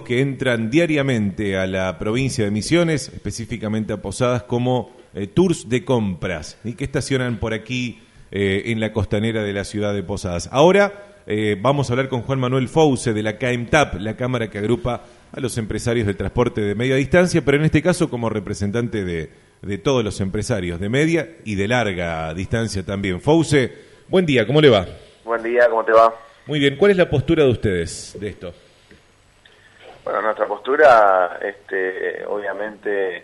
que entran diariamente a la provincia de Misiones, específicamente a Posadas, como tours de compras, y que estacionan por aquí en la costanera de la ciudad de Posadas. Ahora vamos a hablar con Juan Manuel Fouce de la CAEMTAP, la cámara que agrupa a los empresarios del transporte de media distancia, pero en este caso como representante de todos los empresarios de media y de larga distancia también. Fouce, buen día, ¿cómo le va? Buen día, ¿cómo te va? Muy bien, ¿cuál es la postura de ustedes de esto? Bueno, nuestra postura, obviamente,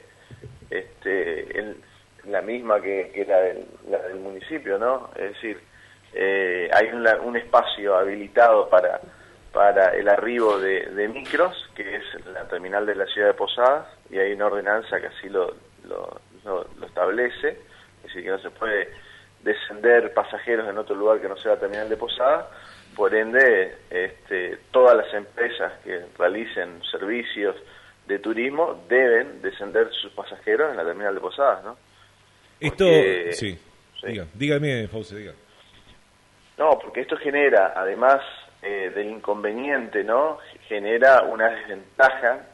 es la misma que la del municipio, ¿no? Es decir, hay un espacio habilitado para el arribo de micros, que es la terminal de la ciudad de Posadas, y hay una ordenanza que así lo establece, es decir, que no se puede descender pasajeros en otro lugar que no sea la terminal de Posadas. Por ende, todas las empresas que realicen servicios de turismo deben descender sus pasajeros en la terminal de Posadas, ¿no? Porque, sí. Dígame, Fouce, diga. No, porque esto genera, además del inconveniente, ¿no? Genera una desventaja,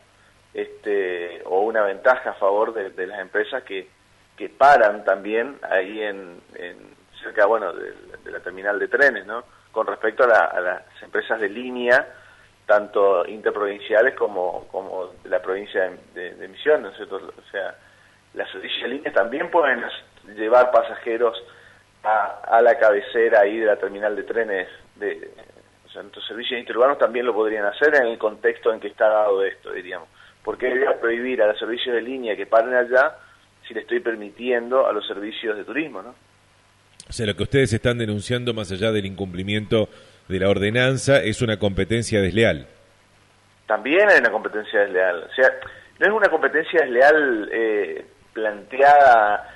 o una ventaja a favor de las empresas que paran también ahí cerca, bueno, de la terminal de trenes, ¿no? Con respecto a las empresas de línea, tanto interprovinciales como de la provincia de Misiones, ¿no es cierto? O sea, las servicios de línea también pueden llevar pasajeros a la cabecera ahí de la terminal de trenes. O sea, nuestros servicios interurbanos también lo podrían hacer en el contexto en que está dado esto, diríamos. ¿Por qué debería prohibir a los servicios de línea que paren allá si le estoy permitiendo a los servicios de turismo, ¿no? O sea, lo que ustedes están denunciando, más allá del incumplimiento de la ordenanza, es una competencia desleal. También hay una competencia desleal. O sea, no es una competencia desleal planteada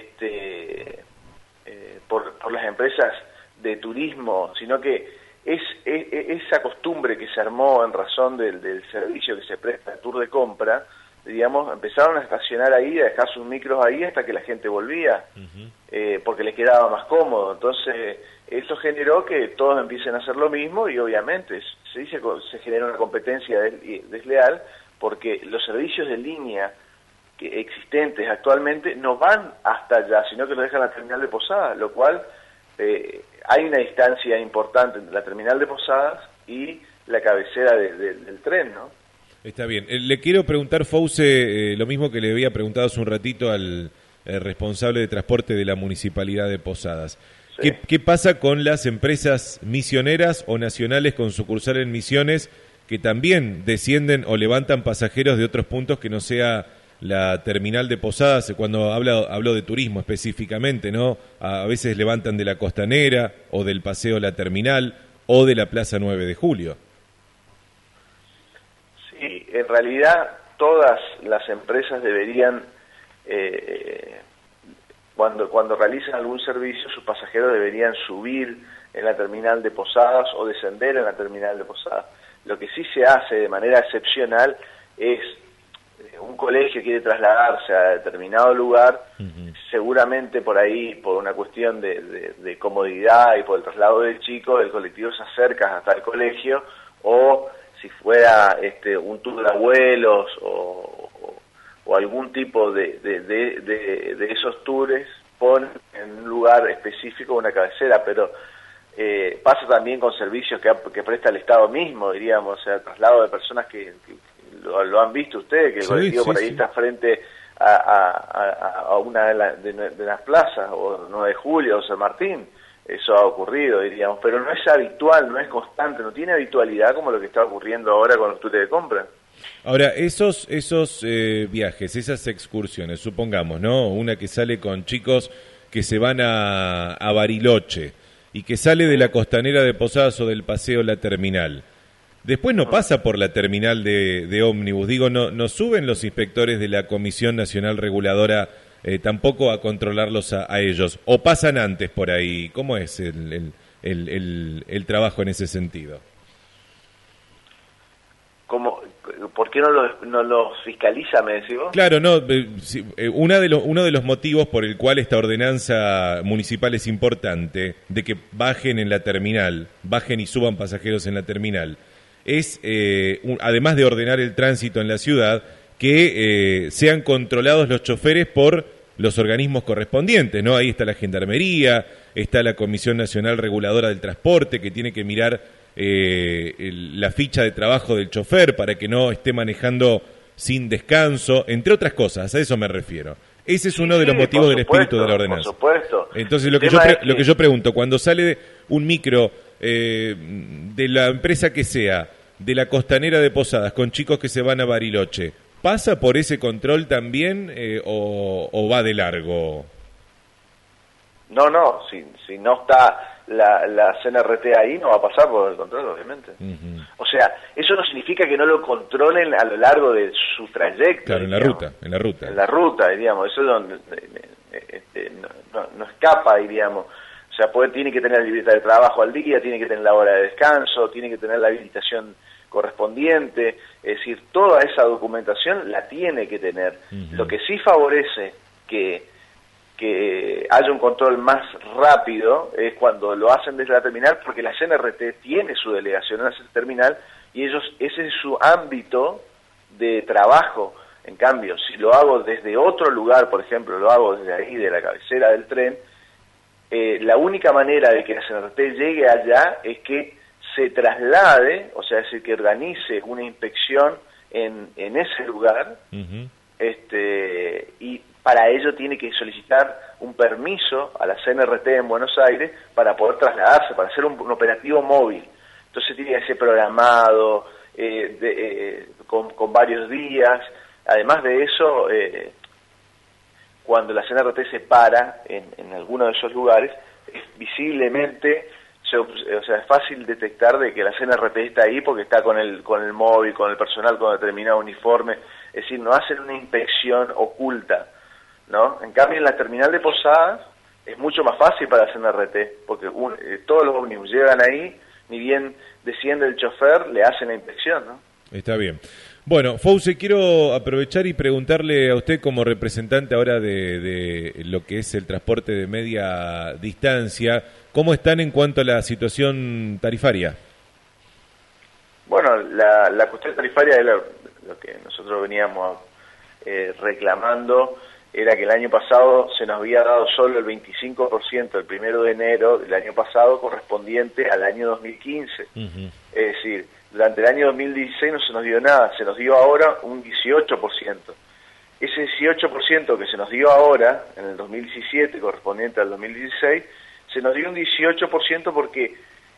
por las empresas de turismo, sino que es esa costumbre que se armó en razón del servicio que se presta, el tour de compra, digamos, empezaron a estacionar ahí, a dejar sus micros ahí hasta que la gente volvía, porque les quedaba más cómodo. Entonces, eso generó que todos empiecen a hacer lo mismo y obviamente se genera una competencia desleal porque los servicios de línea existentes actualmente no van hasta allá, sino que los dejan en la terminal de Posadas, lo cual hay una distancia importante entre la terminal de Posadas y la cabecera del tren, ¿no? Está bien. Le quiero preguntar, Fouce, lo mismo que le había preguntado hace un ratito al responsable de transporte de la Municipalidad de Posadas. Sí. ¿Qué pasa con las empresas misioneras o nacionales con sucursal en Misiones que también descienden o levantan pasajeros de otros puntos que no sea la terminal de Posadas? Cuando hablo de turismo específicamente, ¿no? A veces levantan de la Costanera o del Paseo La Terminal o de la Plaza 9 de Julio. Sí, en realidad todas las empresas deberían, cuando realizan algún servicio, sus pasajeros deberían subir en la terminal de Posadas o descender en la terminal de Posadas. Lo que sí se hace de manera excepcional es un colegio quiere trasladarse a determinado lugar, seguramente por ahí, por una cuestión de comodidad y por el traslado del chico, el colectivo se acerca hasta el colegio, o si fuera un tour de abuelos o algún tipo de esos tours, ponen en un lugar específico una cabecera, pero pasa también con servicios que presta el Estado mismo, diríamos, o sea, traslado de personas que lo han visto ustedes, que el colectivo por ahí está frente a una de las plazas, o 9 de Julio, o San Martín. Eso ha ocurrido, diríamos, pero no es habitual, no es constante, no tiene habitualidad como lo que está ocurriendo ahora con los tours de compra. Ahora, esos viajes, esas excursiones, supongamos, ¿no? Una que sale con chicos que se van a Bariloche y que sale de la Costanera de Posadas o del Paseo La Terminal. Después no pasa por la terminal de ómnibus, digo, no suben los inspectores de la Comisión Nacional Reguladora tampoco a controlarlos a ellos, o pasan antes por ahí. ¿Cómo es el trabajo en ese sentido? ¿Por qué no los fiscaliza, me decís vos? Claro, no. Uno de los motivos por el cual esta ordenanza municipal es importante, de que bajen en la terminal, bajen y suban pasajeros en la terminal, es, además de ordenar el tránsito en la ciudad, que sean controlados los choferes por los organismos correspondientes, ¿no? Ahí está la Gendarmería, está la Comisión Nacional Reguladora del Transporte, que tiene que mirar la ficha de trabajo del chofer para que no esté manejando sin descanso, entre otras cosas, a eso me refiero. Ese es uno de los motivos del espíritu de la ordenanza. Por supuesto. Entonces, lo que yo pregunto, cuando sale un micro de la empresa que sea, de la Costanera de Posadas, con chicos que se van a Bariloche, ¿pasa por ese control también o va de largo? No, si no está la CNRT ahí, no va a pasar por el control, obviamente. Uh-huh. O sea, eso no significa que no lo controlen a lo largo de su trayecto. Claro, en la ruta. En la ruta, diríamos, eso no escapa, diríamos. O sea, tiene que tener la libertad de trabajo al día, tiene que tener la hora de descanso, tiene que tener la habilitación correspondiente, es decir, toda esa documentación la tiene que tener. Uh-huh. Lo que sí favorece que haya un control más rápido es cuando lo hacen desde la terminal, porque la CNRT tiene su delegación en la terminal y ese es su ámbito de trabajo. En cambio, si lo hago desde otro lugar, por ejemplo, lo hago desde ahí, de la cabecera del tren, la única manera de que la CNRT llegue allá es que se traslade, o sea, es decir, que organice una inspección en ese lugar, uh-huh. Y para ello tiene que solicitar un permiso a la CNRT en Buenos Aires para poder trasladarse, para hacer un operativo móvil. Entonces tiene que ser programado, con varios días. Además de eso, cuando la CNRT se para en alguno de esos lugares, es visiblemente, o sea, es fácil detectar de que la CNRT está ahí porque está con el móvil, con el personal, con determinado uniforme. Es decir, no hacen una inspección oculta, ¿no? En cambio, en la terminal de Posadas es mucho más fácil para la CNRT, porque todos los ómnibus llegan ahí, ni bien desciende el chofer, le hacen la inspección, ¿no? Está bien. Bueno, Fauce, quiero aprovechar y preguntarle a usted como representante ahora de lo que es el transporte de media distancia, ¿cómo están en cuanto a la situación tarifaria? Bueno, la cuestión tarifaria es lo que nosotros veníamos reclamando, era que el año pasado se nos había dado solo el 25% el 1 de enero del año pasado correspondiente al año 2015. Uh-huh. Es decir, durante el año 2016 no se nos dio nada, se nos dio ahora un 18%. Ese 18% que se nos dio ahora, en el 2017, correspondiente al 2016, se nos dio un 18% porque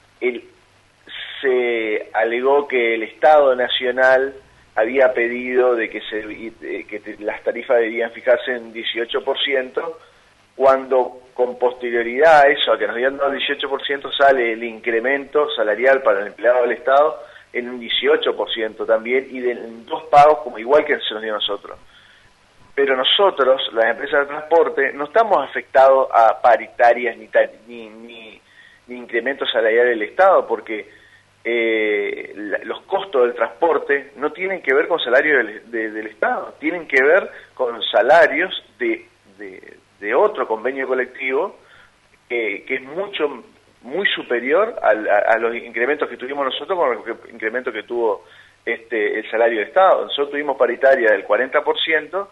se alegó que el Estado Nacional había pedido de que las tarifas debían fijarse en 18%, cuando con posterioridad a eso, a que nos habían dado el 18%, sale el incremento salarial para el empleado del Estado en un 18% también, y en 2 pagos, como igual que se nos dio a nosotros. Pero nosotros, las empresas de transporte, no estamos afectados a paritarias ni incrementos salariales del Estado, porque los costos del transporte no tienen que ver con salarios del Estado, tienen que ver con salarios de otro convenio colectivo que es muy superior a los incrementos que tuvimos nosotros con los incrementos que tuvo el salario del Estado. Nosotros tuvimos paritaria del 40%,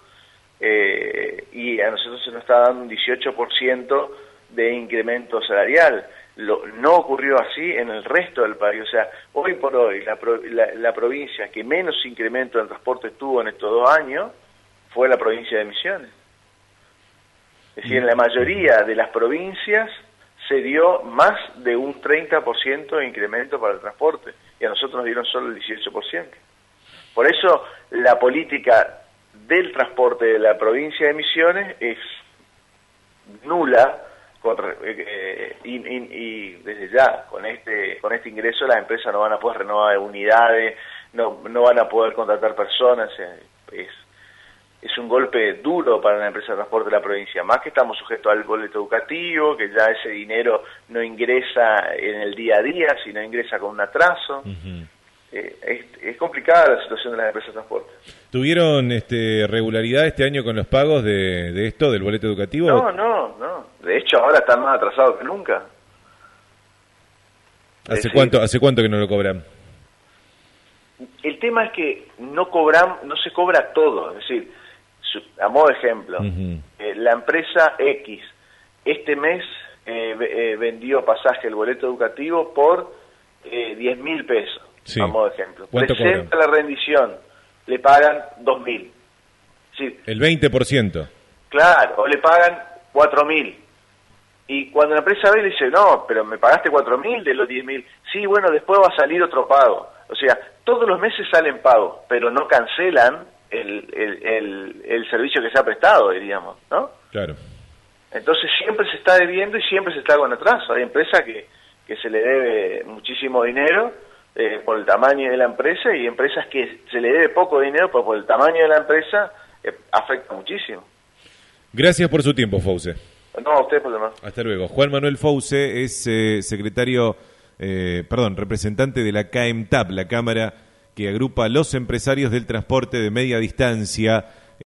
y a nosotros se nos está dando un 18% de incremento salarial. No ocurrió así en el resto del país. O sea, hoy por hoy la provincia que menos incremento en transporte tuvo en estos 2 años fue la provincia de Misiones. Es decir, en la mayoría de las provincias se dio más de un 30% de incremento para el transporte, y a nosotros nos dieron solo el 18%. Por eso la política del transporte de la provincia de Misiones es nula, y desde ya con este ingreso las empresas no van a poder renovar unidades, no van a poder contratar personas. Es un golpe duro para la empresa de transporte de la provincia, más que estamos sujetos al boleto educativo, que ya ese dinero no ingresa en el día a día, sino ingresa con un atraso. Uh-huh. Es complicada la situación de las empresas de transporte. ¿Tuvieron regularidad este año con los pagos de esto, del boleto educativo? No. De hecho, ahora están más atrasados que nunca. ¿Hace cuánto que no lo cobran? El tema es que no se cobra todo, es decir, a modo de ejemplo, la empresa X este mes vendió pasaje, el boleto educativo, por 10.000 pesos, sí. A modo de ejemplo. ¿Cuánto Presenta la rendición, le pagan 2.000. Sí. El 20%. Claro, o le pagan 4.000. Y cuando la empresa ve, le dice, no, pero me pagaste 4.000 de los 10.000. Sí, bueno, después va a salir otro pago. O sea, todos los meses salen pagos, pero no cancelan el servicio que se ha prestado, diríamos, ¿no? Claro. Entonces siempre se está debiendo y siempre se está con atraso. Hay empresas que se le debe muchísimo dinero por el tamaño de la empresa, y empresas que se le debe poco dinero, pero por el tamaño de la empresa afecta muchísimo. Gracias por su tiempo, Fauce. No, a usted por demás. Hasta luego. Juan Manuel Fauce es representante de la CAEMTAP, la Cámara que agrupa a los empresarios del transporte de media distancia